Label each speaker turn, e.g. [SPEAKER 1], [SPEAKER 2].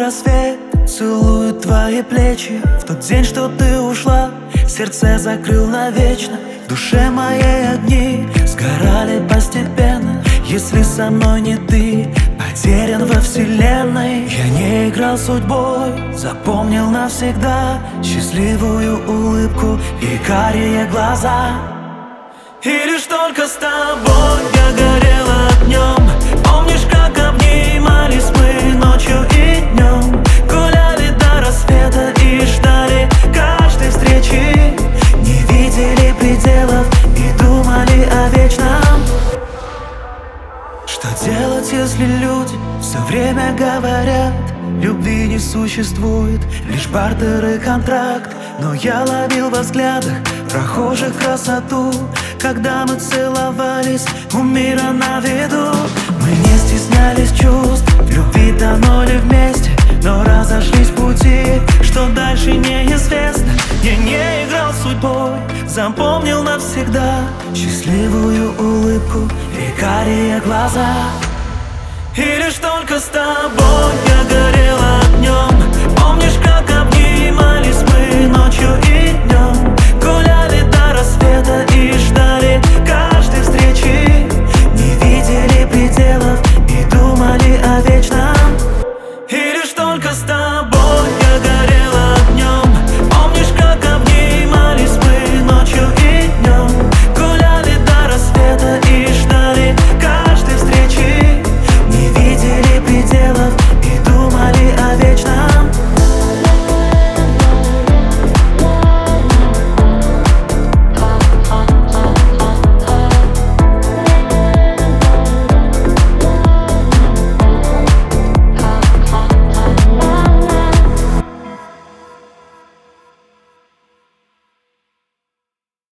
[SPEAKER 1] рассвет целует твои плечи. В тот день, что ты ушла, сердце закрыл навечно. В душе моей огни сгорали постепенно. Если со мной не ты, потерян во вселенной. Я не играл судьбой, запомнил навсегда счастливую улыбку и карие глаза. И лишь только с тобой я горела огнем. Помнишь, как обнимались мы ночью и днем? Гуляли до рассвета и ждали каждой встречи. Не видели пределов и думали о вечном. Что делать, если люди все время говорят: любви не существует, лишь бартер и контракт. Но я ловил во взглядах прохожих красоту, когда мы целовались у мира на виду. Мы не стеснялись чувств, в любви тонули вместе, но разошлись пути, что дальше неизвестно. Я не играл судьбой, запомнил навсегда счастливую улыбку и карие глаза. И лишь только с тобой я горела огнем. Помнишь, как обнимались